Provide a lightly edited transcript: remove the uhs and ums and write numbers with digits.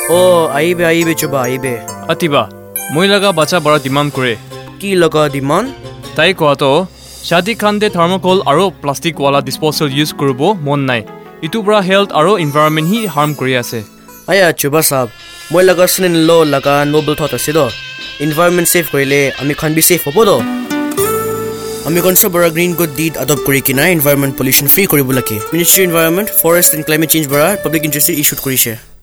ও আইবে চুবা আইবে আতিবা মই লগা বাচ্চা বড় ডিমান্ড কৰে কি লগা ডিমান্ড তাই কোৱাটো শাদি খান্দে থাৰ্মোকল আৰু প্লাষ্টিক वाला ডিসপোজাল ইউজ কৰিব মন নাই ইটো পৰা হেলথ আৰু এনভায়ৰনমেন্ট হি হাৰ্ম কৰি আছে আয়া চুবা সাহেব মই লগা সনেন ল লগা নোবেল থট আছে দো এনভায়রনমেন্ট সেভ কৰিলে আমি খান বি সেভ হ'ব দো আমি concept green good deed adopt কৰি কিনা এনভায়রনমেন্ট পলিউশন ফ্ৰী কৰিব লাগে ministry environment forest and climate change বৰা পাব্লিক ইন্টাৰেষ্ট ইস্যুড কৰিছে